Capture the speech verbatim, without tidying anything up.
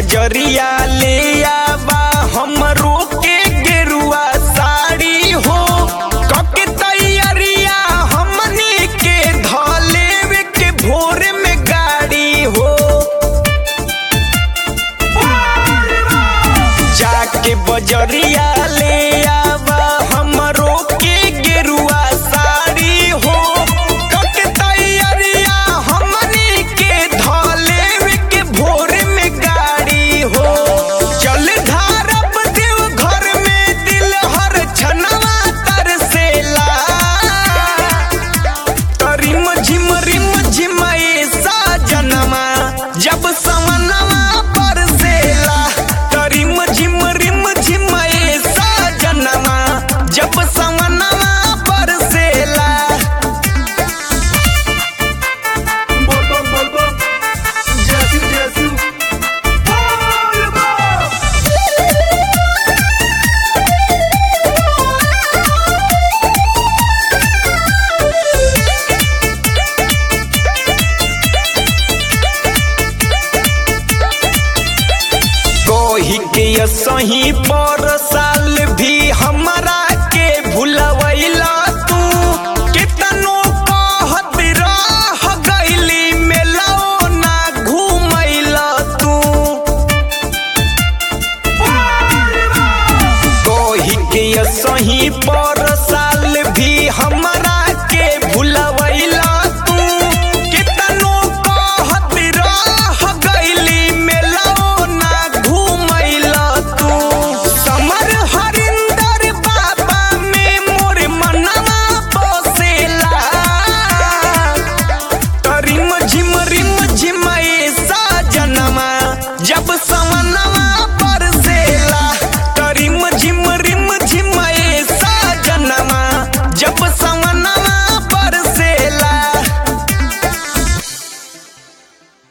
बजरिया ले आवा हमरो के गेरुआ साड़ी हो कके तैयारिया हमनी के धलेवे के भोर में गाड़ी हो। जाके बजरिया ले आवा हमरो के गेरुआ साड़ी हो कके तैयारिया हमनी के धलेवे के भोर में गाड़ी हो। चल धारब देव घर में दिल हर छनवा तरसेला तरिम झिम रिम झिमाए साजनमा जब सवनवा बरसेला तरिम झिम रिम झिमाए साजनमा जब सवनवा बरसेला। बोल बम बोल बम जैसी जैसी बोल बम। कोही के सही पर साल भी हमरा के भुलवैला तू कितनो कहत रह गइली मेलाओ ना घुमैला तू। कोही के सही पर